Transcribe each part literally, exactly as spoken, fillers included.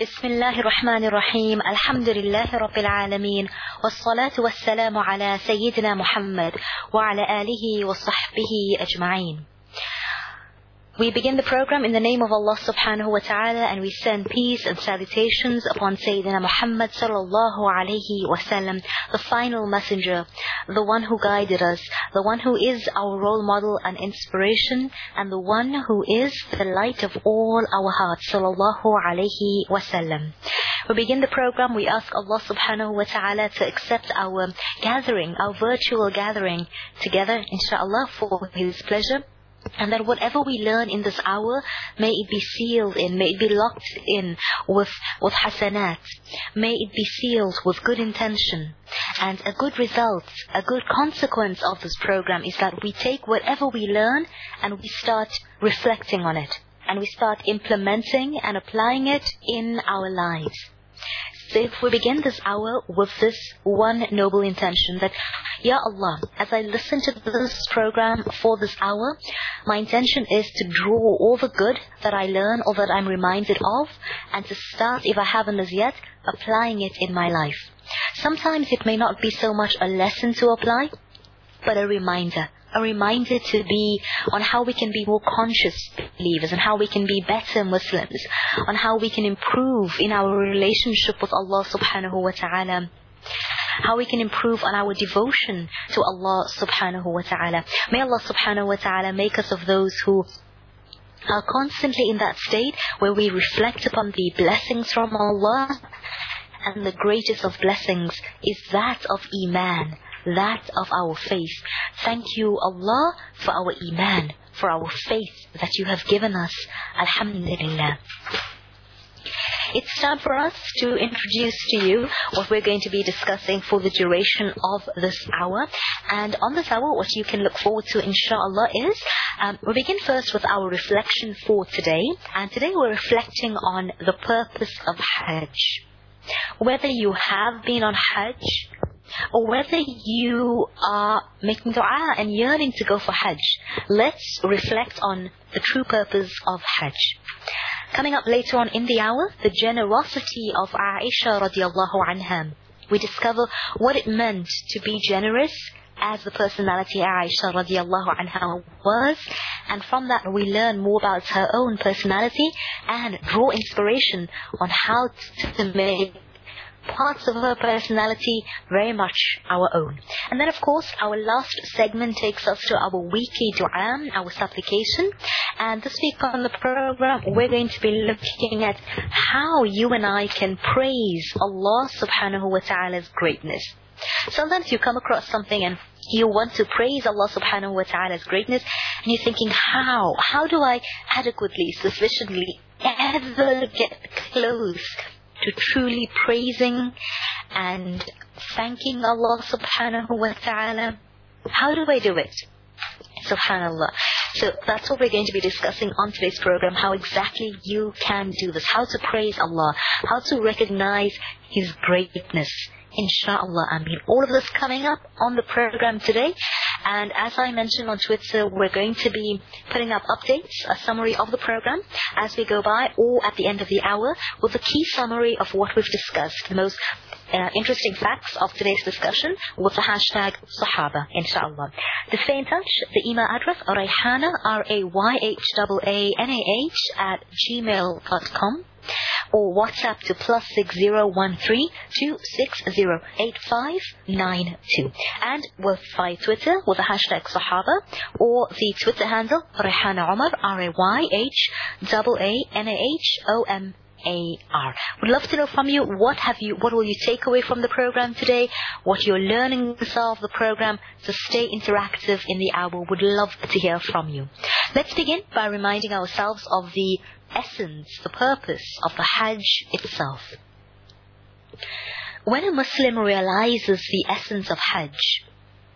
بسم الله الرحمن الرحيم الحمد لله رب العالمين والصلاة والسلام على سيدنا محمد وعلى آله وصحبه أجمعين. We begin the program in the name of Allah subhanahu wa ta'ala, and we send peace and salutations upon Sayyidina Muhammad sallallahu alayhi wa sallam, the final messenger, the one who guided us, the one who is our role model and inspiration, and the one who is the light of all our hearts, sallallahu alayhi wa sallam. We begin the program, we ask Allah subhanahu wa ta'ala to accept our gathering, our virtual gathering together, inshaAllah, for His pleasure. And that whatever we learn in this hour, may it be sealed in, may it be locked in with, with hasanat. May it be sealed with good intention. And a good result, a good consequence of this program is that we take whatever we learn and we start reflecting on it. And we start implementing and applying it in our lives. So if we begin this hour with this one noble intention, that, Ya Allah, as I listen to this program for this hour, my intention is to draw all the good that I learn or that I'm reminded of, and to start, if I haven't as yet, applying it in my life. Sometimes it may not be so much a lesson to apply, but a reminder. A reminder to be on how we can be more conscious believers, and how we can be better Muslims, on how we can improve in our relationship with Allah subhanahu wa ta'ala, how we can improve on our devotion to Allah subhanahu wa ta'ala. May Allah subhanahu wa ta'ala make us of those who are constantly in that state where we reflect upon the blessings from Allah, and the greatest of blessings is that of Iman, that of our faith. Thank you, Allah, for our Iman, for our faith that you have given us. Alhamdulillah. It's time for us to introduce to you what we're going to be discussing for the duration of this hour. And on this hour, what you can look forward to, inshallah, is um, we begin first with our reflection for today. And today we're reflecting on the purpose of Hajj. Whether you have been on Hajj, or whether you are making dua and yearning to go for Hajj, let's reflect on the true purpose of Hajj. Coming up later on in the hour, the generosity of Aisha radiallahu anha. We discover what it meant to be generous, as the personality Aisha radiallahu anha was, and from that we learn more about her own personality and draw inspiration on how to make parts of her personality very much our own. And then, of course, our last segment takes us to our weekly dua, our supplication. And this week on the program, we're going to be looking at how you and I can praise Allah subhanahu wa ta'ala's greatness. Sometimes you come across something and you want to praise Allah subhanahu wa ta'ala's greatness, and you're thinking, how? How do I adequately, sufficiently ever get close to truly praising and thanking Allah subhanahu wa ta'ala? How do I do it? Subhanallah. So that's what we're going to be discussing on today's program, how exactly you can do this, how to praise Allah, how to recognize His greatness. Insha'Allah, I mean, all of this coming up on the program today. And as I mentioned on Twitter, we're going to be putting up updates, a summary of the program as we go by, or at the end of the hour, with a key summary of what we've discussed, the most uh, interesting facts of today's discussion, with the hashtag Sahaba, inshallah. To stay in touch, the email address, Rayhana, R A Y H A A N A H, at gmail dot com. Or WhatsApp to plus six zero one three two six zero eight five nine two, and with by Twitter with the hashtag Sahaba, or the Twitter handle Rayhana Omar, R A Y H A A N A H O M A R. Would love to know from you, what have you, what will you take away from the program today, what you're learning of the program. So stay interactive in the hour. Would love to hear from you. Let's begin by reminding ourselves of the essence, the purpose of the Hajj itself. When a Muslim realizes the essence of Hajj,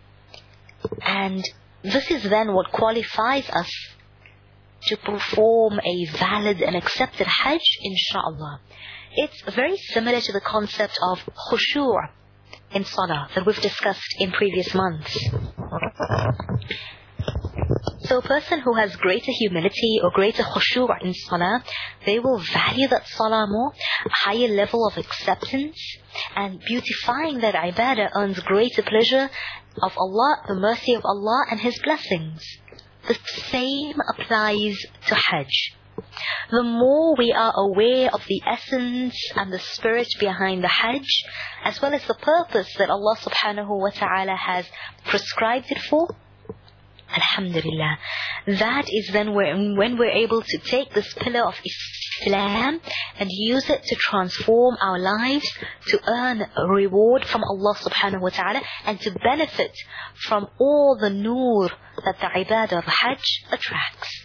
and this is then what qualifies us to perform a valid and accepted Hajj, inshallah. It's very similar to the concept of khushu' in Salah that we've discussed in previous months. So a person who has greater humility or greater khushu' in salah, they will value that salah more, a higher level of acceptance, and beautifying that ibadah earns greater pleasure of Allah, the mercy of Allah and His blessings. The same applies to Hajj. The more we are aware of the essence and the spirit behind the Hajj, as well as the purpose that Allah subhanahu wa ta'ala has prescribed it for, Alhamdulillah, that is then when, when we're able to take this pillar of Islam and use it to transform our lives, to earn a reward from Allah subhanahu wa ta'ala, and to benefit from all the nur that the ibadah of Hajj attracts.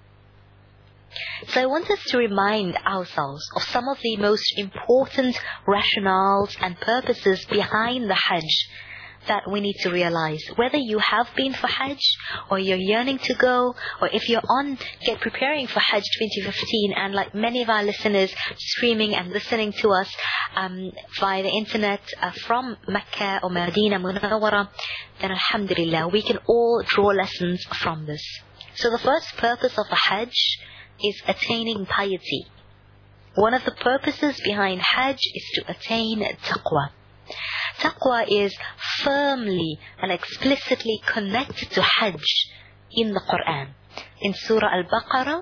So I want us to remind ourselves of some of the most important rationales and purposes behind the Hajj that we need to realize. Whether you have been for Hajj, or you're yearning to go, or if you're on, get preparing for Hajj twenty fifteen, and like many of our listeners streaming and listening to us um, via the internet uh, from Mecca or Medina Munawwara, then Alhamdulillah, we can all draw lessons from this. So the first purpose of the Hajj is attaining piety. One of the purposes behind Hajj is to attain taqwa. Taqwa is firmly and explicitly connected to Hajj in the Quran. In Surah Al-Baqarah,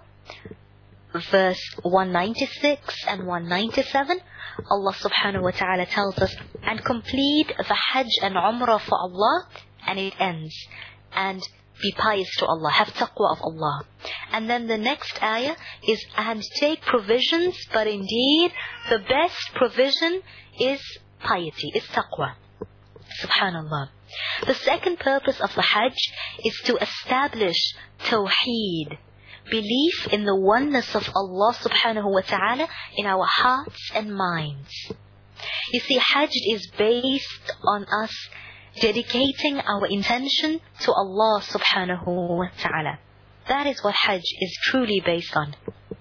verse one ninety-six and one ninety-seven, Allah subhanahu wa ta'ala tells us, and complete the Hajj and Umrah for Allah, and it ends. And be pious to Allah, have taqwa of Allah. And then the next ayah is, and take provisions, but indeed the best provision is piety, is taqwa. Subhanallah. The second purpose of the Hajj is to establish tawheed, belief in the oneness of Allah subhanahu wa ta'ala in our hearts and minds. You see, Hajj is based on us dedicating our intention to Allah subhanahu wa ta'ala. That is what Hajj is truly based on.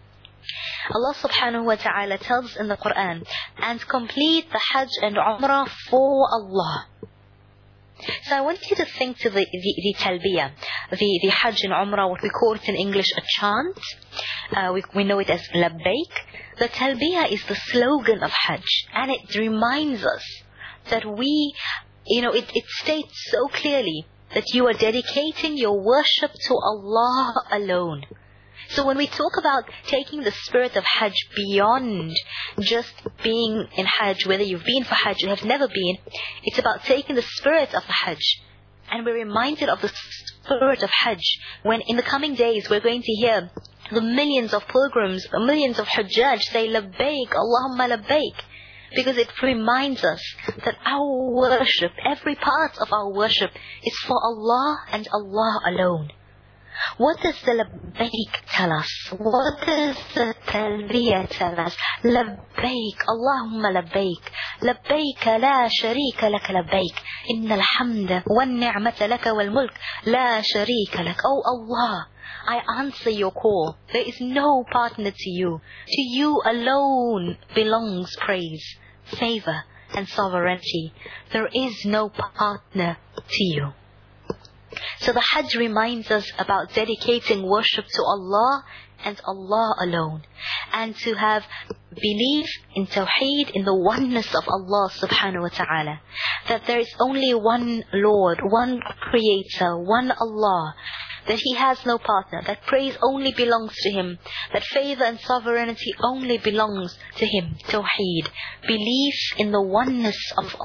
Allah subhanahu wa ta'ala tells in the Quran, and complete the Hajj and Umrah for Allah. So I want you to think to the, the, the talbiyah, the, the Hajj and Umrah, what we call it in English a chant. Uh, we, we know it as labbaik. The talbiyah is the slogan of Hajj, and it reminds us that we, you know, it, it states so clearly that you are dedicating your worship to Allah alone. So when we talk about taking the spirit of Hajj beyond just being in Hajj, whether you've been for Hajj or have never been, it's about taking the spirit of the Hajj. And we're reminded of the spirit of Hajj when in the coming days we're going to hear the millions of pilgrims, the millions of Hujjaj say, Labbaik, Allahumma Labbaik. Because it reminds us that our worship, every part of our worship, is for Allah and Allah alone. What does the labbaik tell us? What does the talbiyah tell us? Labbaik, Allahumma labbaik. Labbaik la sharika lak labbaik. Inna alhamda wa ni'mata laka wal mulk la sharika lak. Oh Allah, I answer your call. There is no partner to you. To you alone belongs praise, favor and sovereignty. There is no partner to you. So the Hajj reminds us about dedicating worship to Allah and Allah alone, and to have belief in Tawheed, in the oneness of Allah subhanahu wa ta'ala, that there is only one Lord, one Creator, one Allah, that He has no partner, that praise only belongs to Him, that favor and sovereignty only belongs to Him. Tawheed, belief in the oneness of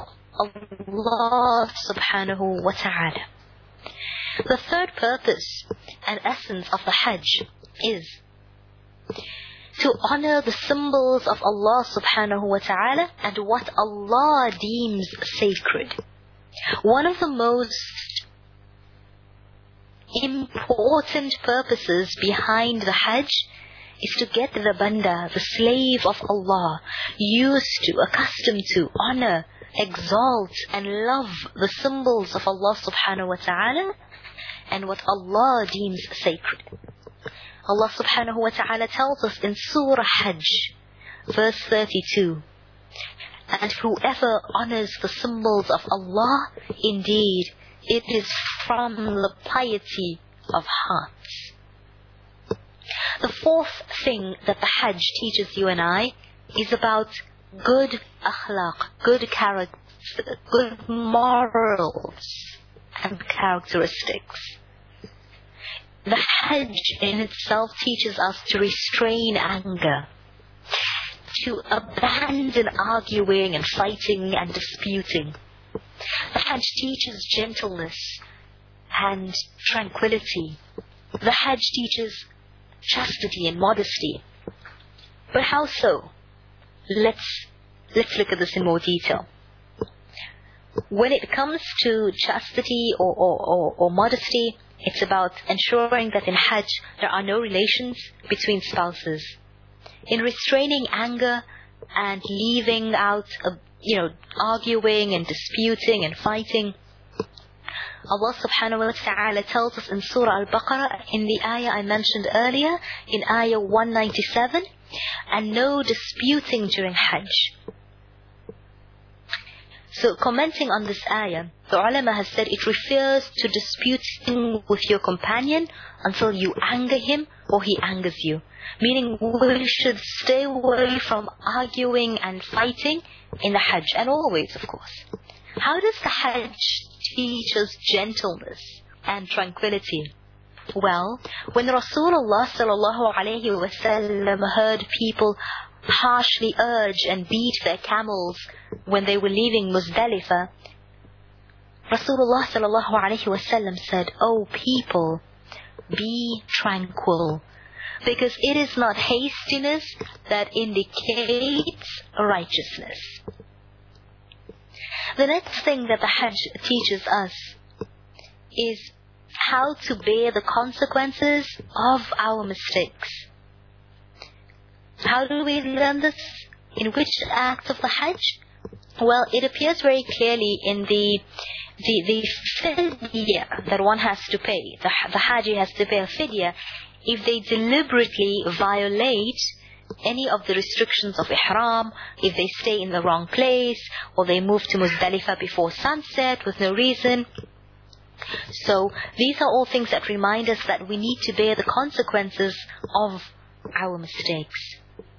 Allah subhanahu wa ta'ala. The third purpose and essence of the Hajj is to honor the symbols of Allah subhanahu wa ta'ala and what Allah deems sacred. One of the most important purposes behind the Hajj is to get the banda, the slave of Allah, used to, accustomed to, honor, exalt and love the symbols of Allah subhanahu wa ta'ala and what Allah deems sacred. Allah subhanahu wa ta'ala tells us in Surah Hajj, verse thirty-two, and whoever honors the symbols of Allah, indeed, it is from the piety of hearts. The fourth thing that the Hajj teaches you and I is about good akhlaq, good character, good morals and characteristics. The Hajj in itself teaches us to restrain anger, to abandon arguing and fighting and disputing. The Hajj teaches gentleness and tranquility. The Hajj teaches chastity and modesty. But how so? Let's, let's look at this in more detail. When it comes to chastity or, or, or, or modesty, it's about ensuring that in Hajj there are no relations between spouses. In restraining anger and leaving out, uh, you know, arguing and disputing and fighting, Allah subhanahu wa ta'ala tells us in Surah Al-Baqarah, in the ayah I mentioned earlier, in ayah one ninety-seven, and no disputing during Hajj. So commenting on this ayah, the ulama has said it refers to disputing with your companion until you anger him or he angers you. Meaning we should stay away from arguing and fighting in the Hajj, and always, of course. How does the Hajj teach us gentleness and tranquility? Well, when Rasulullah sallallahu alayhi wa sallam heard people harshly urge and beat their camels when they were leaving Muzdalifah, Rasulullah sallallahu alayhi wa sallam said, "O people, be tranquil, because it is not hastiness that indicates righteousness." The next thing that the Hajj teaches us is how to bear the consequences of our mistakes. How do we learn this? In which act of the Hajj? Well, it appears very clearly in the the, the fidya that one has to pay. The, the Haji has to pay a fidya if they deliberately violate any of the restrictions of ihram, if they stay in the wrong place, or they move to Muzdalifah before sunset with no reason. So these are all things that remind us that we need to bear the consequences of our mistakes.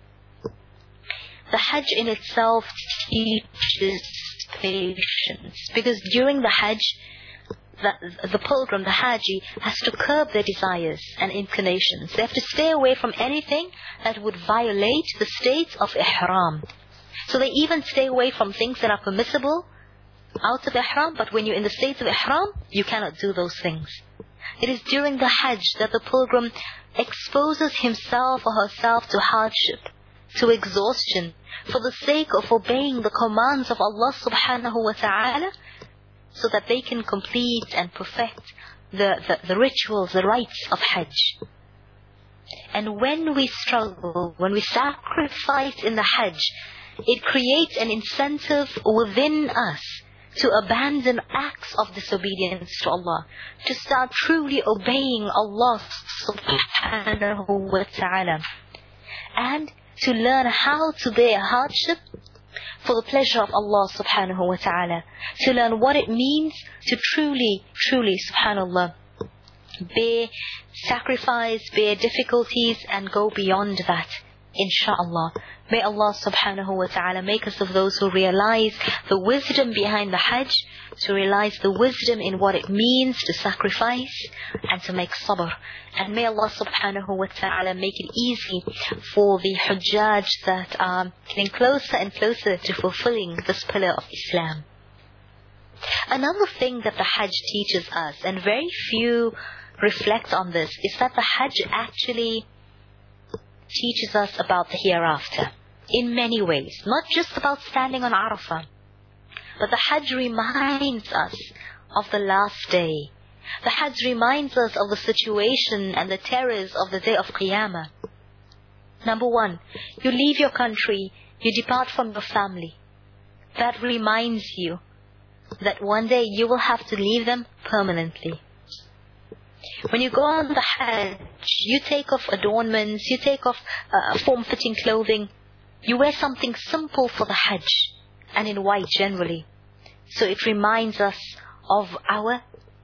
The Hajj in itself teaches patience, because during the Hajj, the, the pilgrim, the Haji, has to curb their desires and inclinations. They have to stay away from anything that would violate the states of ihram. So they even stay away from things that are permissible out of ihram, but when you're in the state of ihram, you cannot do those things. It is during the Hajj that the pilgrim exposes himself or herself to hardship, to exhaustion, for the sake of obeying the commands of Allah subhanahu wa ta'ala, so that they can complete and perfect the, the, the rituals, the rites of Hajj. And when we struggle, when we sacrifice in the Hajj, it creates an incentive within us to abandon acts of disobedience to Allah, to start truly obeying Allah subhanahu wa ta'ala, and to learn how to bear hardship for the pleasure of Allah subhanahu wa ta'ala, to learn what it means to truly, truly, subhanallah, bear sacrifice, bear difficulties, and go beyond that, insha'Allah. May Allah subhanahu wa ta'ala make us of those who realize the wisdom behind the Hajj, to realize the wisdom in what it means to sacrifice and to make sabr. And may Allah subhanahu wa ta'ala make it easy for the Hujjaj that are getting closer and closer to fulfilling this pillar of Islam. Another thing that the Hajj teaches us, and very few reflect on this, is that the Hajj actually teaches us about the hereafter in many ways, not just about standing on Arafah, but the Hajj reminds us of the last day. The Hajj reminds us of the situation and the terrors of the day of Qiyamah. Number one, you leave your country, you depart from your family. That reminds you that one day you will have to leave them permanently. When you go on the Hajj, you take off adornments, you take off uh, form-fitting clothing. You wear something simple for the Hajj, and in white generally. So it reminds us of our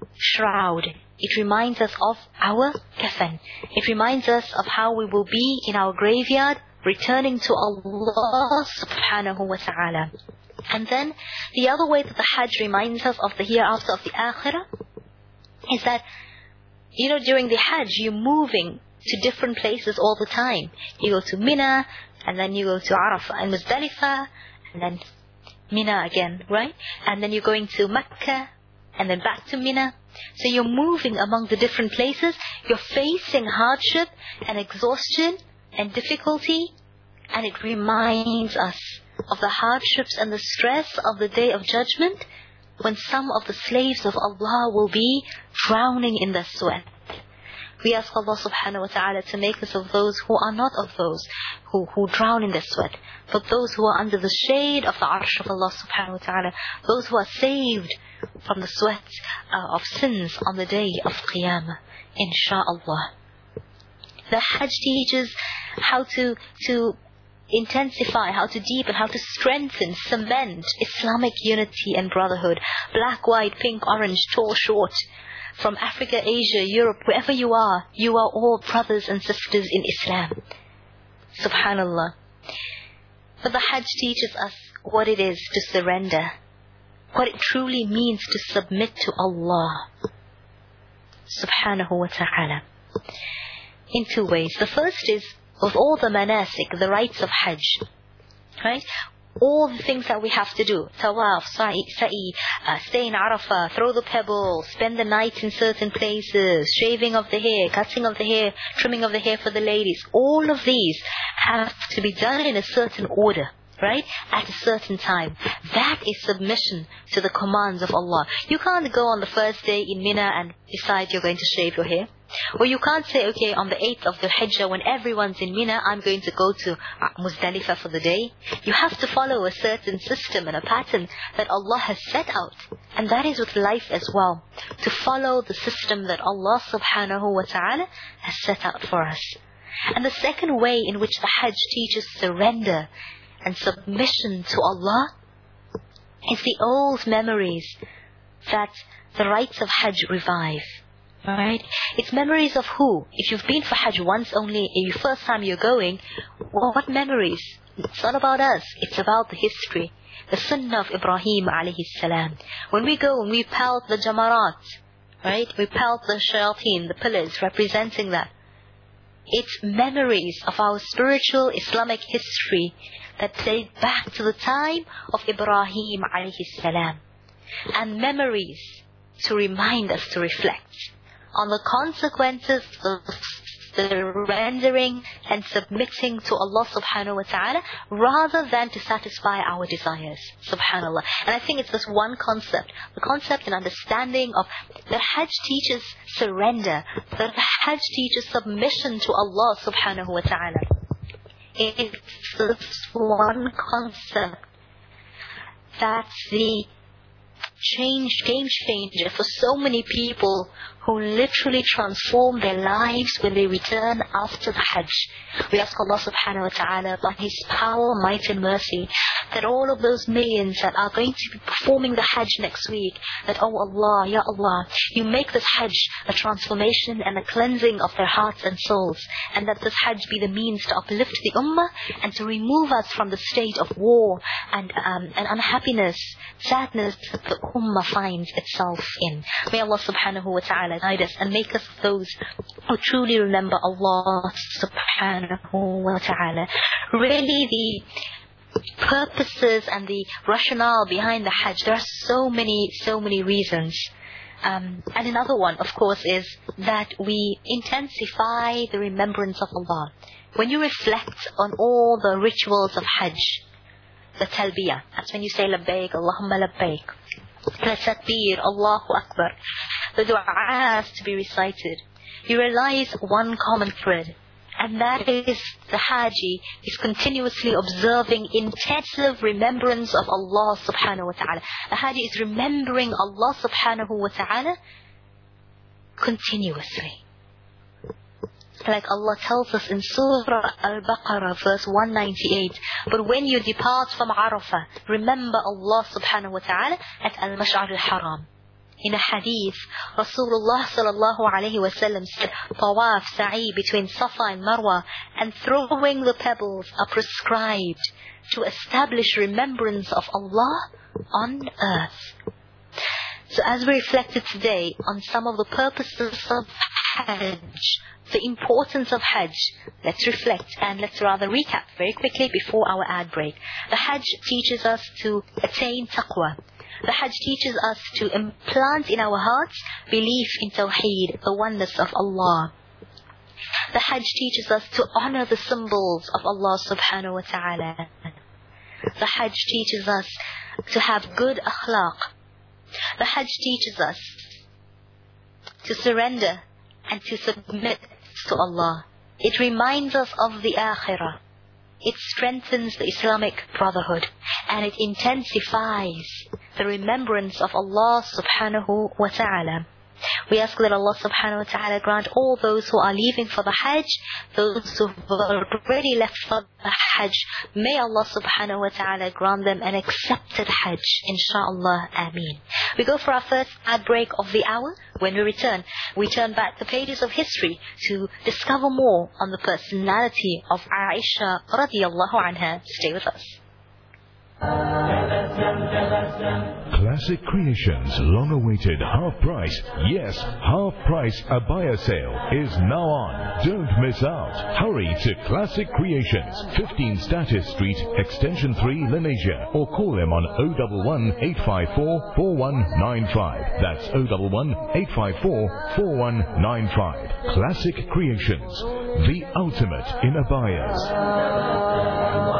shroud. It reminds us of our kafan. It reminds us of how we will be in our graveyard, returning to Allah subhanahu wa ta'ala. And then the other way that the Hajj reminds us of the hereafter, of the akhirah, is that, you know, during the Hajj, you're moving to different places all the time. You go to Mina, and then you go to Arafah and Muzdalifah, and then Mina again, right? And then you're going to Mecca, and then back to Mina. So you're moving among the different places. You're facing hardship and exhaustion and difficulty, and it reminds us of the hardships and the stress of the Day of Judgment, when some of the slaves of Allah will be drowning in their sweat. We ask Allah subhanahu wa ta'ala to make us of those who are not of those who, who drown in their sweat, but those who are under the shade of the arsh of Allah subhanahu wa ta'ala, those who are saved from the sweat uh, of sins on the day of Qiyamah, insha'Allah. The Hajj teaches how to, to intensify, how to deepen, how to strengthen, cement Islamic unity and brotherhood. Black, white, pink, orange, tall, short. From Africa, Asia, Europe, wherever you are, you are all brothers and sisters in Islam. Subhanallah. But the Hajj teaches us what it is to surrender, what it truly means to submit to Allah Subhanahu wa ta'ala. In two ways. The first is, of all the manasik, the rites of Hajj, right? All the things that we have to do, tawaf, sa'i, sa'i uh, stay in Arafah, throw the pebble, spend the night in certain places, shaving of the hair, cutting of the hair, trimming of the hair for the ladies, all of these have to be done in a certain order, right? At a certain time. That is submission to the commands of Allah. You can't go on the first day in Mina and decide you're going to shave your hair. Or you can't say, okay, on the eighth of the Hijjah, when everyone's in Mina, I'm going to go to Muzdalifah for the day. You have to follow a certain system and a pattern that Allah has set out. And that is with life as well. To follow the system that Allah subhanahu wa ta'ala has set out for us. And the second way in which the Hajj teaches surrender and submission to Allah is the old memories that the rites of Hajj revive. Right? It's memories of who? If you've been for Hajj once only, the first time you're going, well, what memories? It's not about us. It's about the history. The sunnah of Ibrahim alayhi salam. When we go and we pelt the jamarat, right? We pelt the shayateen, the pillars representing that. It's memories of our spiritual Islamic history that date back to the time of Ibrahim alayhi salam. And memories to remind us to reflect on the consequences of surrendering and submitting to Allah subhanahu wa ta'ala, rather than to satisfy our desires. Subhanallah. And I think it's this one concept, the concept and understanding of that Hajj teaches surrender, that Hajj teaches submission to Allah subhanahu wa ta'ala. It's this one concept that's the change, game changer for so many people who literally transform their lives when they return after the Hajj. We ask Allah subhanahu wa ta'ala by His power, might and mercy, that all of those millions that are going to be performing the Hajj next week, that, oh Allah, Ya Allah, you make this Hajj a transformation and a cleansing of their hearts and souls, and that this Hajj be the means to uplift the Ummah and to remove us from the state of war and, um, and unhappiness, sadness that the Ummah finds itself in. May Allah subhanahu wa ta'ala guide us and make us those who truly remember Allah subhanahu wa ta'ala. Really, the purposes and the rationale behind the Hajj, there are so many, so many reasons. Um, and another one, of course, is that we intensify the remembrance of Allah. When you reflect on all the rituals of Hajj, the talbiyah, that's when you say labbaik, Allahumma labbaik, the takbir, Allahu Akbar, the du'as to be recited, you realize one common thread, and that is the Haji is continuously observing intensive remembrance of Allah subhanahu wa ta'ala. The Haji is remembering Allah subhanahu wa ta'ala continuously. Like Allah tells us in Surah Al-Baqarah verse one ninety-eight, but when you depart from Arafah, remember Allah subhanahu wa ta'ala at Al-Mash'ar al-Haram. In a hadith, Rasulullah sallallahu alayhi wa sallam said, Tawaf, sa'i between Safa and Marwa and throwing the pebbles are prescribed to establish remembrance of Allah on earth. So as we reflected today on some of the purposes of Hajj, the importance of Hajj, let's reflect and let's rather recap very quickly before our ad break. The Hajj teaches us to attain taqwa. The Hajj teaches us to implant in our hearts belief in Tawheed, the oneness of Allah. The Hajj teaches us to honor the symbols of Allah subhanahu wa ta'ala. The Hajj teaches us to have good akhlaq. The Hajj teaches us to surrender and to submit to Allah. It reminds us of the Akhirah. It strengthens the Islamic brotherhood and it intensifies the remembrance of Allah subhanahu wa ta'ala. We ask that Allah subhanahu wa ta'ala grant all those who are leaving for the Hajj, those who have already left for the Hajj, may Allah subhanahu wa ta'ala grant them an accepted Hajj, inshaAllah, ameen. We go for our first ad break of the hour. When we return, we turn back the pages of history to discover more on the personality of Aisha radiyallahu anha. Stay with us. Classic Creations' long-awaited half-price, yes, half-price abaya sale is now on. Don't miss out. Hurry to Classic Creations, fifteen Status Street, Extension three, Lenasia, or call them on oh one one, eight five four, four one nine five. That's oh one one, eight five four, four one nine five. Classic Creations, the ultimate in abayas.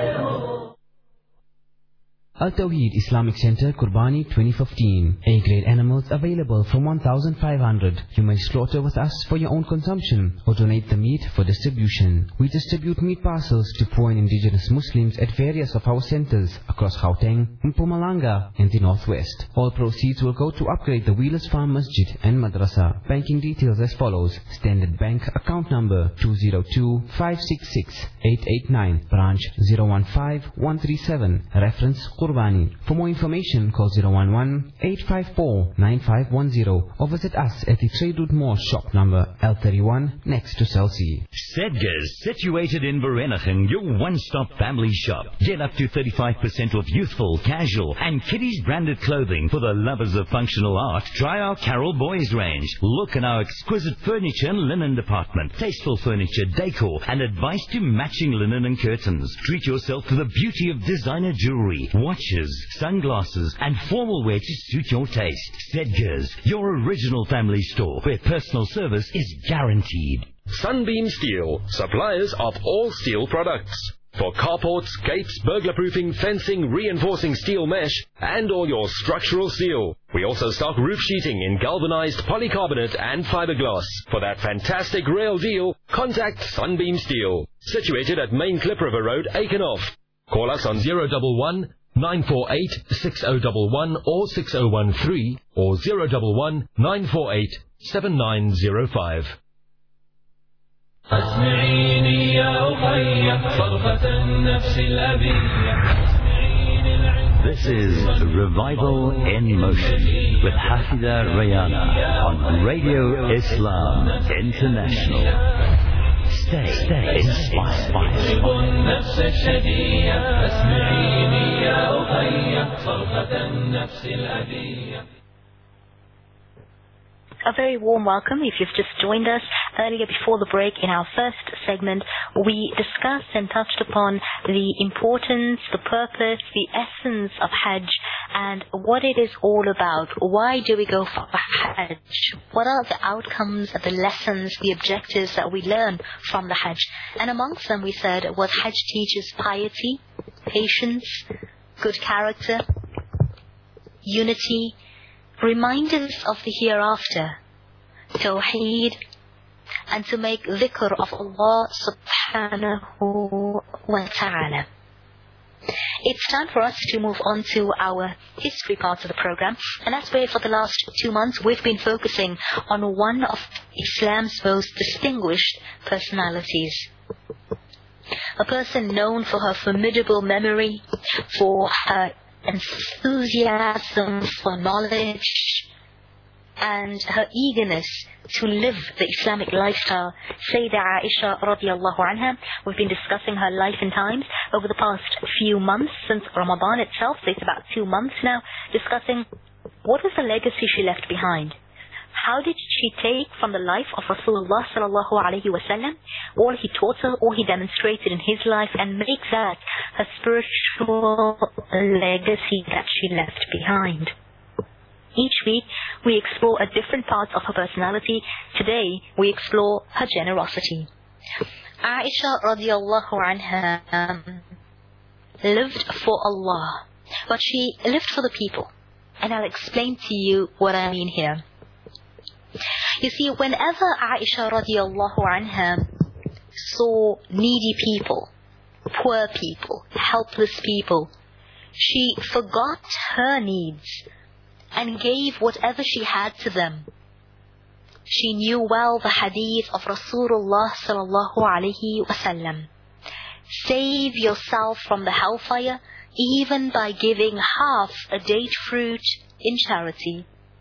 Al Tawheed Islamic Center Qurbani twenty fifteen. A-grade animals available from one thousand five hundred. You may slaughter with us for your own consumption or donate the meat for distribution. We distribute meat parcels to poor and indigenous Muslims at various of our centers across Gauteng, Mpumalanga and the Northwest. All proceeds will go to upgrade the Wheelers Farm Masjid and Madrasa. Banking details as follows. Standard Bank account number two zero two, five six six, eight eight nine. Branch zero one five, one three seven. Reference Qurbani. For more information, call zero one one, eight five four, nine five one zero or visit us at the Trade Route Mall shop number L thirty-one next to Chelsea. Sedgers, situated in Vereeniging, your one-stop family shop. Get up to thirty-five percent off youthful, casual and kiddies branded clothing for the lovers of functional art. Try our Carol Boys range. Look at our exquisite furniture and linen department. Tasteful furniture, decor and advice to matching linen and curtains. Treat yourself to the beauty of designer jewelry, watches, sunglasses and formal wear to suit your taste. Sedgers, your original family store where personal service is guaranteed. Sunbeam Steel, suppliers of all steel products. For carports, gates, burglar-proofing, fencing, reinforcing steel mesh, and all your structural steel. We also stock roof sheeting in galvanized polycarbonate and fiberglass. For that fantastic rail deal, contact Sunbeam Steel. Situated at Main Klip River Road, Aikenhof. Call us on zero one one, nine four eight, six oh one one or six oh one three or zero one one, nine four eight, seven nine zero five. اسمعيني يا أخي صرخة النفس الأبية. This is Revival in Motion with Hafida Rayana on Radio Islam International. Stay, stay inspired. النفس الشدية اسمعيني يا أخي صرخة النفس الأبية. A very warm welcome if you've just joined us. Earlier before the break in our first segment, we discussed and touched upon the importance, the purpose, the essence of Hajj and what it is all about. Why do we go for Hajj? What are the outcomes, the lessons, the objectives that we learn from the Hajj? And amongst them we said was Hajj teaches piety, patience, good character, unity, reminders of the hereafter, Tawheed, and to make dhikr of Allah subhanahu wa ta'ala. It's time for us to move on to our history part of the program, and that's where for the last two months we've been focusing on one of Islam's most distinguished personalities. A person known for her formidable memory, for her enthusiasm for knowledge, and her eagerness to live the Islamic lifestyle. Sayyidah Aisha radiallahu anha, we've been discussing her life and times over the past few months since Ramadan itself, so it's about two months now, discussing what was the legacy she left behind. How did she take from the life of Rasulullah sallallahu alayhi wasallam all he taught her, all he demonstrated in his life, and make that her spiritual legacy that she left behind. Each week we explore a different part of her personality. Today we explore her generosity. Aisha radiallahu anha um, lived for Allah, but she lived for the people. And I'll explain to you what I mean here. You see, whenever Aisha radiallahu anha saw needy people, poor people, helpless people, she forgot her needs and gave whatever she had to them. She knew well the hadith of Rasulullah sallallahu alayhi wasallam. Save yourself from the hellfire even by giving half a date fruit in charity.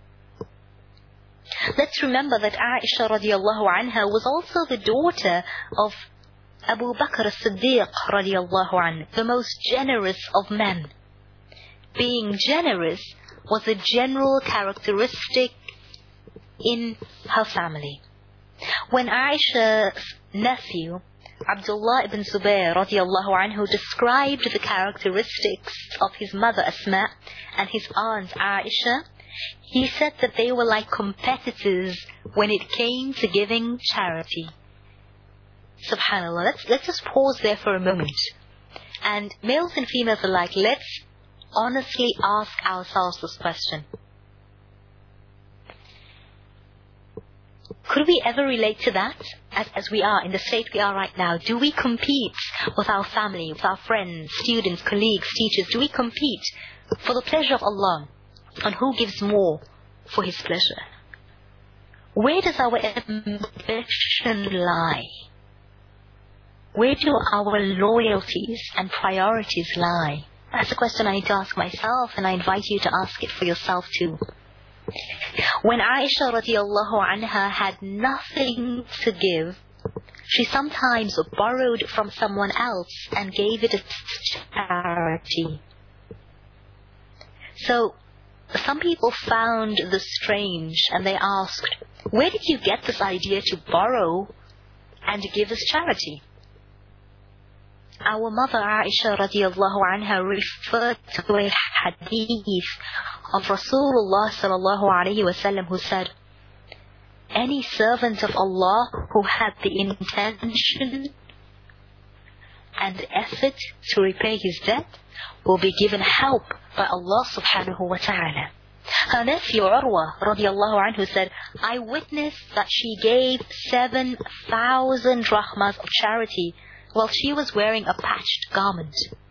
Let's remember that Aisha radiallahu anha was also the daughter of Abu Bakr as-Siddiq radiallahu anhu, the most generous of men. Being generous was a general characteristic in her family. When Aisha's nephew Abdullah ibn Zubayr radiallahu anhu described the characteristics of his mother Asma and his aunt Aisha, he said that they were like competitors when it came to giving charity. Subhanallah. Let's, let's just pause there for a moment. And males and females alike, let's honestly ask ourselves this question. Could we ever relate to that as, as we are in the state we are right now? Do we compete with our family, with our friends, students, colleagues, teachers? Do we compete for the pleasure of Allah on who gives more for His pleasure? Where does our ambition lie? Where do our loyalties and priorities lie? That's a question I need to ask myself, and I invite you to ask it for yourself too. When Aisha radiallahu anha had nothing to give, she sometimes borrowed from someone else and gave it as charity. So, some people found this strange and they asked, where did you get this idea to borrow and give as charity? Our mother Aisha radiallahu anha referred to a hadith of Rasulullah sallallahu alayhi wasallam who said, any servant of Allah who had the intention and effort to repay his debt will be given help by Allah subhanahu wa ta'ala. Her nephew Urwa radiallahu anhu said, I witnessed that she gave seven thousand drachmas of charity while she was wearing a patched garment.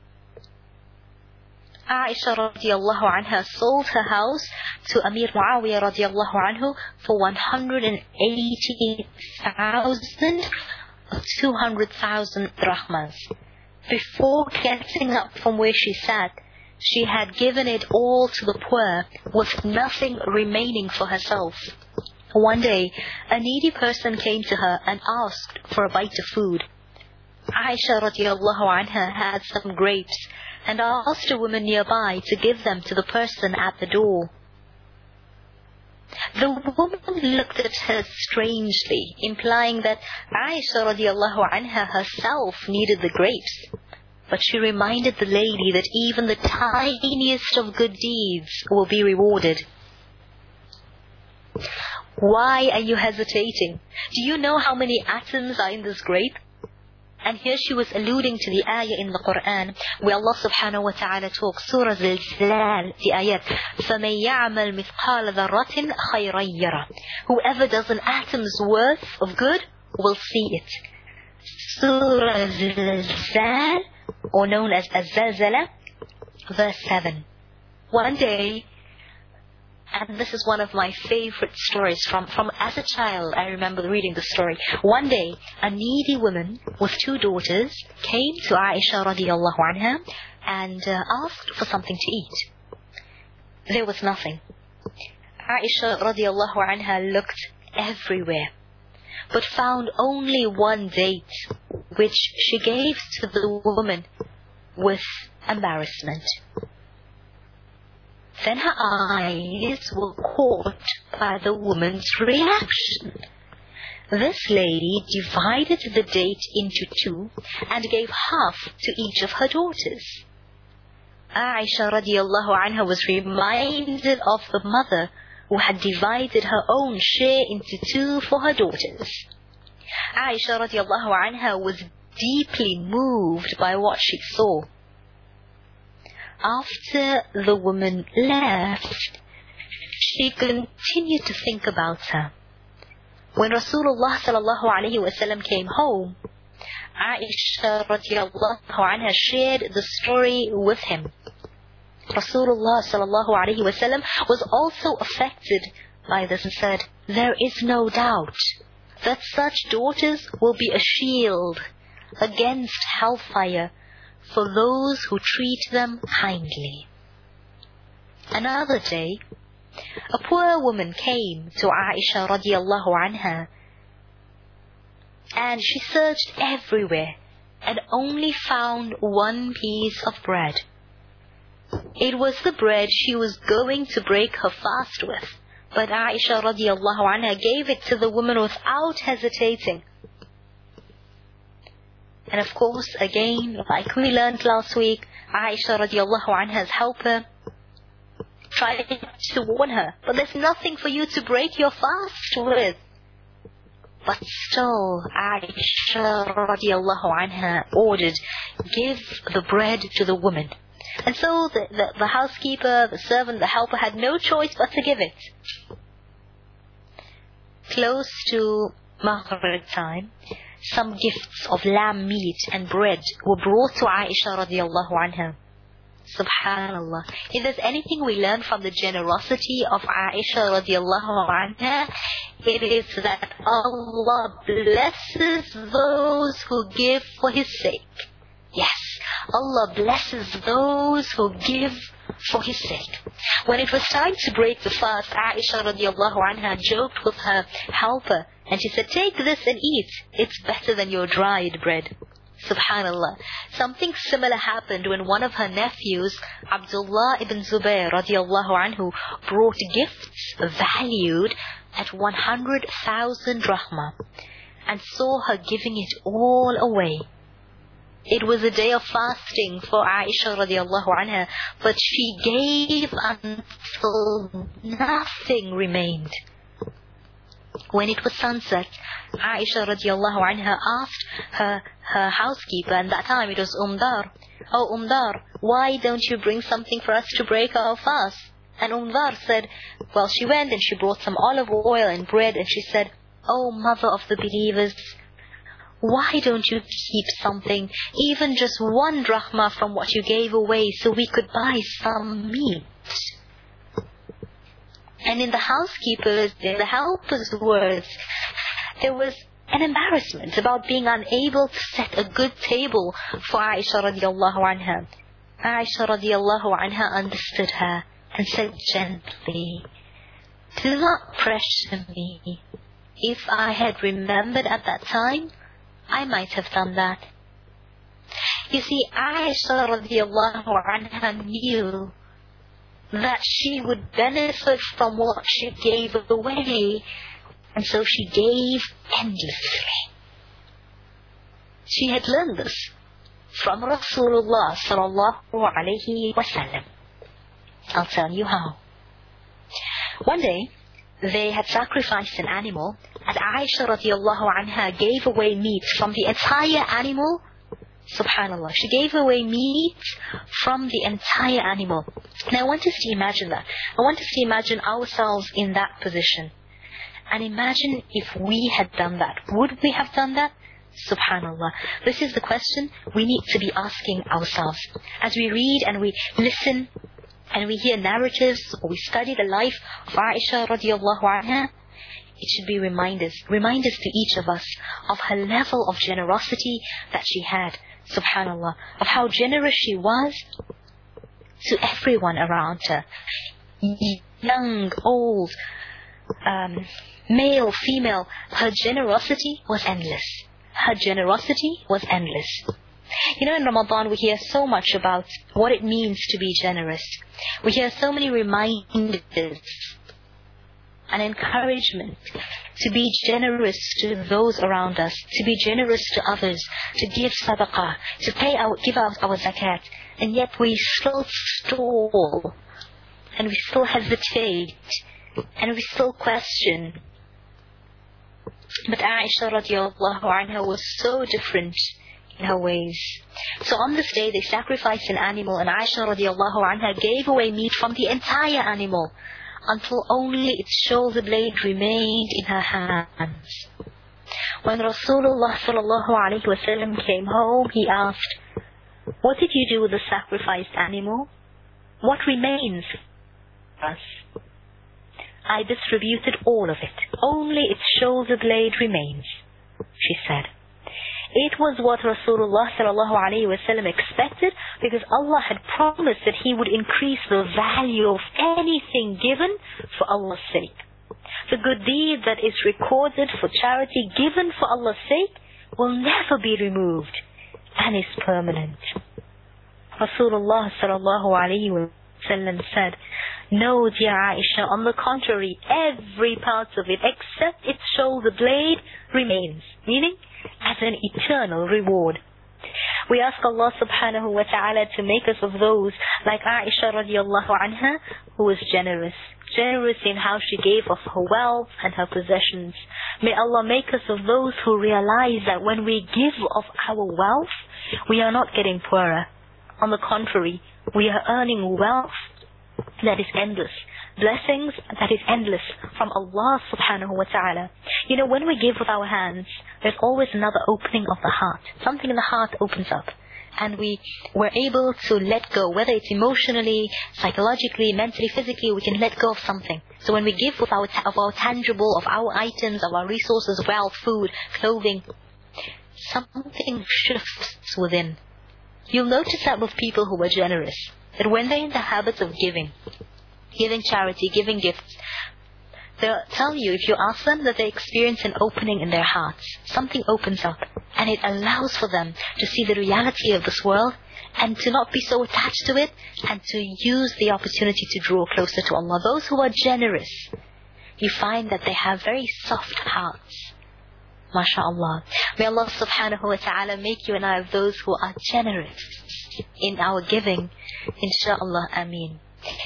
Aisha radiallahu anha sold her house to Amir Muawiyah radiallahu anhu for one hundred eighty thousand, two hundred thousand drachmas. Before getting up from where she sat, she had given it all to the poor with nothing remaining for herself. One day, a needy person came to her and asked for a bite of food. Aisha radiallahu anha had some grapes and asked a woman nearby to give them to the person at the door. The woman looked at her strangely, implying that Aisha radiallahu anha herself needed the grapes. But she reminded the lady that even the tiniest of good deeds will be rewarded. Why are you hesitating? Do you know how many atoms are in this grape? And here she was alluding to the ayah in the Quran where Allah subhanahu wa ta'ala talks, Surah Zilzal, the ayat, فَمَنْ يَعْمَلْ مِثْقَالَ ذَرَّةٍ خَيْرًا يَرَهُ. Whoever does an atom's worth of good will see it. Surah Zilzal, or known as Az-Zalzala, verse seven. One day, and this is one of my favorite stories from, from as a child, I remember reading the story. One day, a needy woman with two daughters came to Aisha radiallahu anha and uh, asked for something to eat. There was nothing. Aisha radiallahu anha looked everywhere, but found only one date, which she gave to the woman with embarrassment. Then her eyes were caught by the woman's reaction. This lady divided the date into two and gave half to each of her daughters. Aisha radiallahu anha was reminded of the mother who had divided her own share into two for her daughters. Aisha radiallahu anha was deeply moved by what she saw. After the woman left, she continued to think about her. When Rasulullah sallallahu alayhi wa sallam came home, Aisha radiallahu anha shared the story with him. Rasulullah sallallahu alayhi wa sallam was also affected by this and said, "There is no doubt that such daughters will be a shield against hellfire for those who treat them kindly." Another day, a poor woman came to Aisha radiallahu anha, and she searched everywhere and only found one piece of bread. It was the bread she was going to break her fast with, but Aisha radiallahu anha gave it to the woman without hesitating. And of course, again, like we learned last week, Aisha radiallahu anha's helper tried to warn her, but there's nothing for you to break your fast with. But still, Aisha radiallahu anha ordered, give the bread to the woman. And so the, the, the housekeeper, the servant, the helper had no choice but to give it. Close to Maghrib time, some gifts of lamb meat and bread were brought to Aisha radiallahu anha. Subhanallah. If there's anything we learn from the generosity of Aisha radiallahu anha, it is that Allah blesses those who give for His sake. Yes, Allah blesses those who give for His sake. When it was time to break the fast, Aisha radiallahu anha joked with her helper, and she said, "Take this and eat. It's better than your dried bread." Subhanallah. Something similar happened when one of her nephews, Abdullah ibn Zubayr radiallahu anhu, brought gifts valued at one hundred thousand drachma, and saw her giving it all away. It was a day of fasting for Aisha radiallahu anha, but she gave until nothing remained. When it was sunset, Aisha radiallahu anha asked her, her housekeeper, and that time it was Umdar, "Oh Umdar, why don't you bring something for us to break our fast?" And Umdar said, well, she went and she brought some olive oil and bread, and she said, "Oh mother of the believers, why don't you keep something, even just one drachma from what you gave away, so we could buy some meat?" And in the housekeeper's, in the helper's words, there was an embarrassment about being unable to set a good table for Aisha radiallahu anha. Aisha radiallahu anha understood her and said gently, "Do not pressure me. If I had remembered at that time, I might have done that." You see, Aisha radiallahu anha knew that she would benefit from what she gave away, and so she gave endlessly. She had learned this from Rasulullah sallallahu alayhi wa sallam. I'll tell you how. One day, they had sacrificed an animal, and Aisha radiallahu anha gave away meat from the entire animal. Subhanallah, she gave away meat from the entire animal. Now I want us to imagine that. I want us to imagine ourselves in that position. And imagine if we had done that. Would we have done that? Subhanallah. This is the question we need to be asking ourselves. As we read and we listen and we hear narratives or we study the life of Aisha radiallahu anha, it should be reminders, reminders to each of us of her level of generosity that she had. Subhanallah, of how generous she was to everyone around her. young, old, um, male, female, her generosity was endless. Her generosity was endless. You know, in Ramadan we hear so much about what it means to be generous. We hear so many reminders and encouragement to be generous to those around us, to be generous to others, to give sadaqah, to pay our, give out our zakat. And yet we still stall, and we still hesitate, and we still question. But Aisha radiallahu anha was so different in her ways. So on this day they sacrificed an animal, and Aisha radiallahu anha gave away meat from the entire animal until only its shoulder blade remained in her hands. When Rasulullah sallallahu alaihi wasallam came home, he asked, "What did you do with the sacrificed animal? What remains for us?" "I distributed all of it. Only its shoulder blade remains," she said. It was what Rasulullah sallallahu alaihi wasallam expected, because Allah had promised that He would increase the value of anything given for Allah's sake. The good deed that is recorded for charity given for Allah's sake will never be removed and is permanent. Rasulullah sallallahu alaihi wasallam said, "No, dear Aisha, on the contrary, every part of it except its shoulder blade remains," meaning as an eternal reward. We ask Allah subhanahu wa ta'ala to make us of those like Aisha radiallahu anha, who was generous. Generous in how she gave of her wealth and her possessions. May Allah make us of those who realize that when we give of our wealth, we are not getting poorer. On the contrary, we are earning wealth that is endless. Blessings that is endless from Allah subhanahu wa ta'ala. You know, when we give with our hands, there's always another opening of the heart. Something in the heart opens up. And we were able to let go, whether it's emotionally, psychologically, mentally, physically, we can let go of something. So when we give with our, of our tangible, of our items, of our resources, wealth, food, clothing, something shifts within. You'll notice that with people who are generous, that when they're in the habits of giving, giving charity, giving gifts, they'll tell you, if you ask them, that they experience an opening in their hearts. Something opens up, and it allows for them to see the reality of this world and to not be so attached to it, and to use the opportunity to draw closer to Allah. Those who are generous, you find that they have very soft hearts. MashaAllah. May Allah subhanahu wa ta'ala make you and I of those who are generous in our giving. Insha'Allah. Ameen.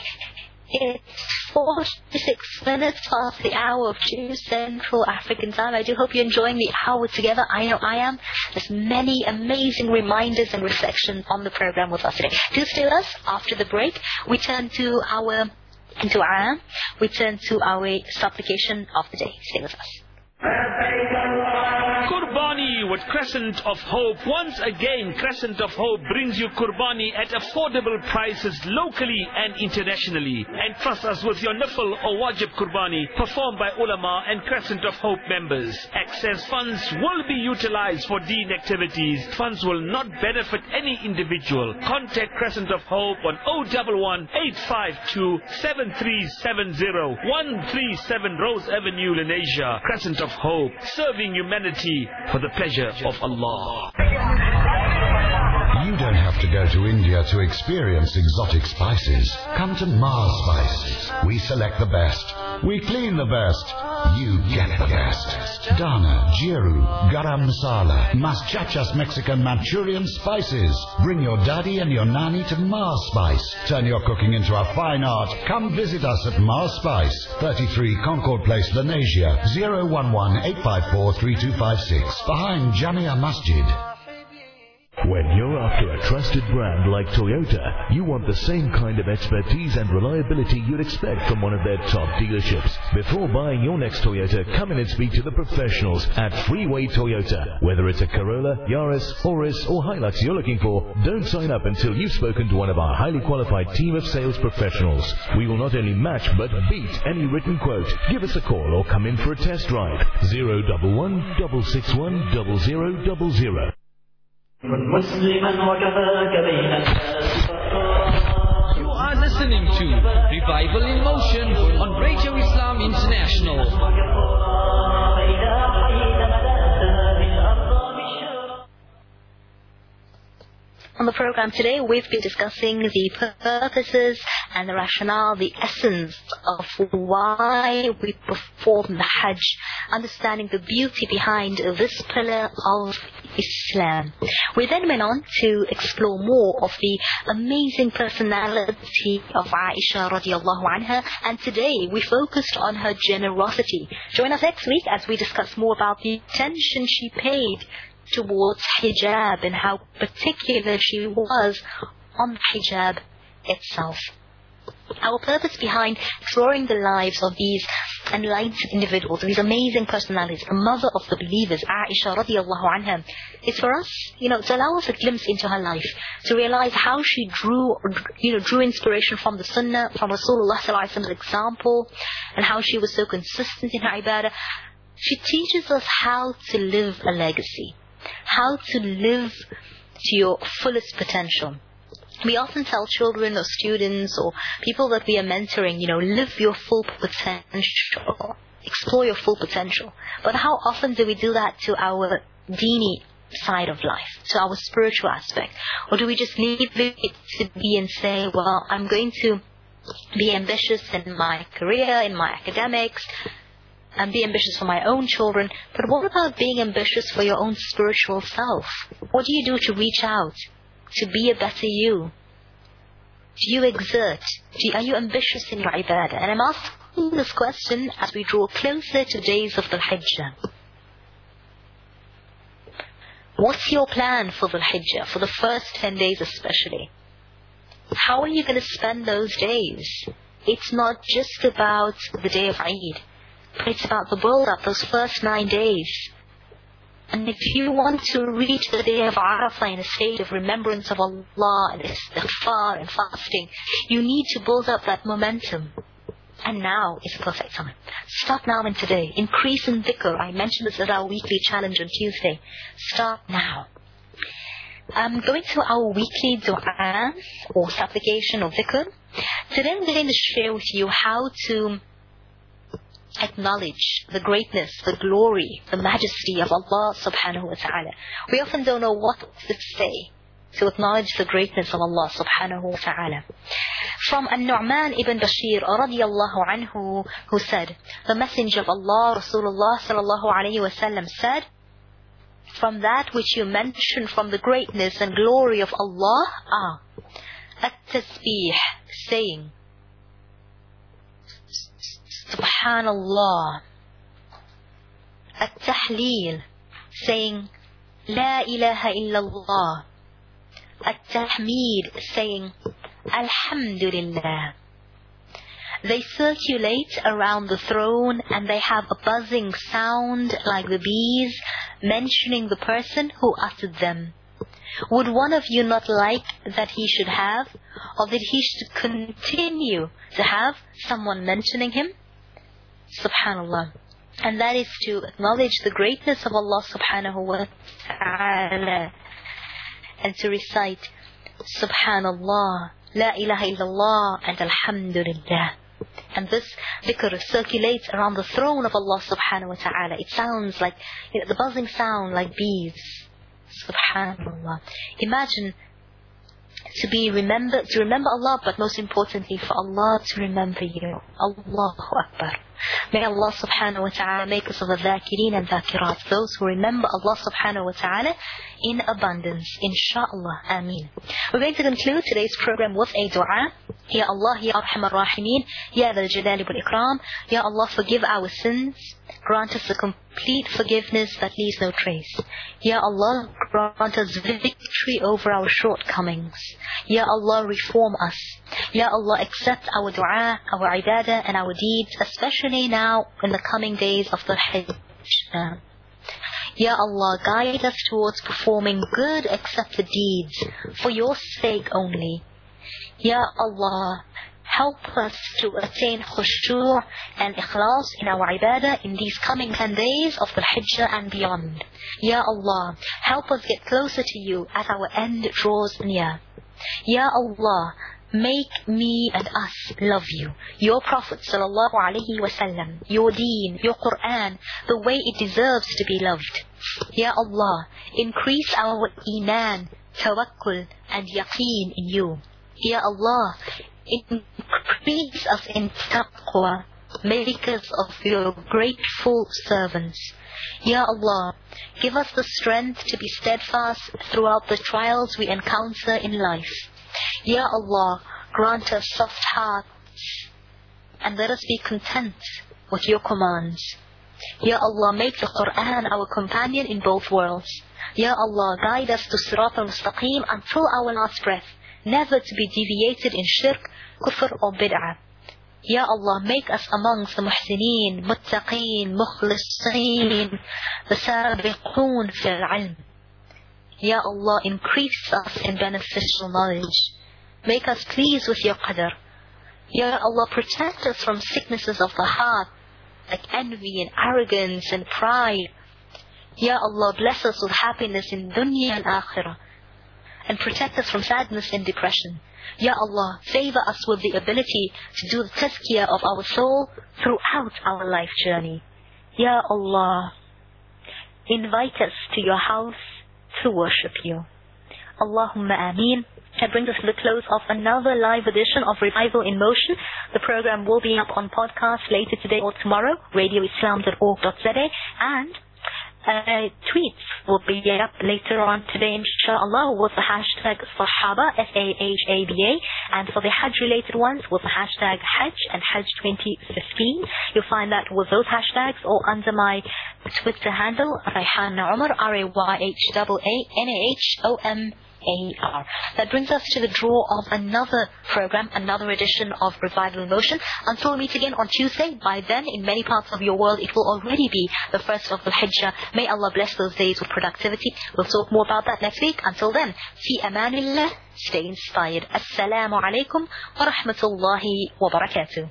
It's forty-six minutes past the hour of Jew Central African Time. I do hope you're enjoying the hour together. I know I am. There's many amazing reminders and reflections on the program with us today. Do stay with us. After the break, we turn to our into our we turn to our supplication of the day. Stay with us. Kurbani with Crescent of Hope. Once again, Crescent of Hope brings you Kurbani at affordable prices locally and internationally. And trust us with your Nafil or Wajib Kurbani performed by ulama and Crescent of Hope members. Excess funds will be utilized for deen activities. Funds will not benefit any individual. Contact Crescent of Hope on zero one one, eight five two, seven three seven zero, one three seven Rose Avenue, Lenasia. Crescent of Hope, serving humanity for the pleasure of Allah. You don't have to go to India to experience exotic spices. Come to Mars Spice. We select the best. We clean the best. You get the best. Dana, Jiru, Garam Masala, Maschachas Mexican Manchurian spices. Bring your daddy and your nanny to Mars Spice. Turn your cooking into a fine art. Come visit us at Mars Spice, thirty-three Concord Place, Lenasia, zero one one, eight five four, three two five six, behind Jamia Masjid. When you're after a trusted brand like Toyota, you want the same kind of expertise and reliability you'd expect from one of their top dealerships. Before buying your next Toyota, come in and speak to the professionals at Freeway Toyota. Whether it's a Corolla, Yaris, Auris or Hilux you're looking for, don't sign up until you've spoken to one of our highly qualified team of sales professionals. We will not only match but beat any written quote. Give us a call or come in for a test drive. zero one one, six six one, zero zero zero zero. You are listening to Bible in Motion on Radio Islam International. On the program today, we've been discussing the purposes and the rationale, the essence of why we perform the Hajj, understanding the beauty behind this pillar of Islam. We then went on to explore more of the amazing personality of Aisha radiallahu anha, and today we focused on her generosity. Join us next week as we discuss more about the attention she paid towards hijab and how particular she was on the hijab itself. Our purpose behind exploring the lives of these enlightened individuals, these amazing personalities, the mother of the believers, Aisha radiallahu anha, is for us, you know, to allow us a glimpse into her life, to realize how she drew, you know, drew inspiration from the Sunnah, from Rasulullah sallallahu alaihi wasallam's example, and how she was so consistent in her ibadah. She teaches us how to live a legacy, how to live to your fullest potential. We often tell children or students or people that we are mentoring, you know, live your full potential, explore your full potential. But how often do we do that to our dini side of life, to our spiritual aspect? Or do we just leave it to be and say, well, I'm going to be ambitious in my career, in my academics, and be ambitious for my own children, but what about being ambitious for your own spiritual self? What do you do to reach out, to be a better you? Do you exert? Do you, are you ambitious in your ibadah? And I'm asking this question as we draw closer to days of the Hijjah. What's your plan for the Hijjah, for the first ten days especially? How are you going to spend those days? It's not just about the day of Eid, but it's about the build-up, those first nine days. And if you want to reach the day of Arafah in a state of remembrance of Allah and istighfar and fasting, you need to build up that momentum. And now is the perfect time. Start now and today. Increase in dhikr. I mentioned this at our weekly challenge on Tuesday. Start now. Um, going to our weekly dua or supplication or dhikr. Today I'm going to share with you how to acknowledge the greatness, the glory, the majesty of Allah subhanahu wa ta'ala. We often don't know what to say to acknowledge the greatness of Allah subhanahu wa ta'ala. From An-Nu'man ibn Bashir radiyallahu anhu, who said, the Messenger of Allah, Rasulullah sallallahu alayhi wa sallam said, from that which you mention from the greatness and glory of Allah are at-tasbih, saying Subhanallah, at-tahleel, saying La ilaha illallah, at-tahmeed, saying Alhamdulillah. They circulate around the throne and they have a buzzing sound like the bees, mentioning the person who uttered them. Would one of you not like that he should have, or that he should continue to have someone mentioning him? Subhanallah. And that is to acknowledge the greatness of Allah subhanahu wa ta'ala and to recite Subhanallah, La ilaha illallah, and Alhamdulillah. And this dhikr circulates around the throne of Allah subhanahu wa ta'ala. It sounds like, you know, the buzzing sound like bees. Subhanallah. Imagine to be remembered, to remember Allah, but most importantly for Allah to remember you. Allahu Akbar. May Allah subhanahu wa ta'ala make us of the dhakirin and dhakirat, those who remember Allah subhanahu wa ta'ala in abundance. Insha'Allah. Ameen. We're going to conclude today's program with a dua. Ya Allah, Ya Arhamar Rahimin, Ya Dhal Jalali wal Ikram. Ya Allah, forgive our sins. Grant us a complete forgiveness that leaves no trace. Ya Allah, grant us victory over our shortcomings. Ya Allah, reform us. Ya Allah, accept our dua, our ibadah and our deeds, especially now in the coming days of the Hajj. Ya Allah, guide us towards performing good accepted deeds for your sake only. Ya Allah, help us to attain khushu' and ikhlas in our ibadah in these coming ten days of the Hajj and beyond. Ya Allah, help us get closer to you as our end draws near. Ya Allah, make me and us love you, your Prophet sallallahu alaihi wasallam, your deen, your Quran, the way it deserves to be loved. Ya Allah, increase our iman, tawakkul and yaqeen in you. Ya Allah, increase us in taqwa, make us of your grateful servants. Ya Allah, give us the strength to be steadfast throughout the trials we encounter in life. Ya Allah, grant us soft hearts and let us be content with your commands. Ya Allah, make the Quran our companion in both worlds. Ya Allah, guide us to Sirat al-Mustaqim until our last breath, never to be deviated in shirk, kufr or bid'ah. Ya Allah, make us amongst the muhsineen, muttaqeen, mukhliseen, the sabiqoon fil ilm. Ya Allah, increase us in beneficial knowledge. Make us pleased with your qadr. Ya Allah, protect us from sicknesses of the heart, like envy and arrogance and pride. Ya Allah, bless us with happiness in dunya and akhirah, and protect us from sadness and depression. Ya Allah, favor us with the ability to do the tazkiyah of our soul throughout our life journey. Ya Allah, invite us to your house to worship you. Allahumma ameen. That brings us to the close of another live edition of Revival in Motion. The program will be up on podcast later today or tomorrow, radio islam dot org dot z a, and uh, tweets will be up later on today, inshallah, with the hashtag Sahaba, S A H A B A, and for the Hajj related ones with the hashtag Hajj and Hajj twenty fifteen. You'll find that with those hashtags or under my Twitter handle, Rayhan Umar, R A Y H A A N A H O M A R. That brings us to the draw of another program, another edition of Revival in Motion. Until we meet again on Tuesday, by then in many parts of your world it will already be the first of the Hijjah. May Allah bless those days with productivity. We'll talk more about that next week. Until then, fi amanillah, stay inspired. Assalamu alaikum wa rahmatullahi wa barakatuh.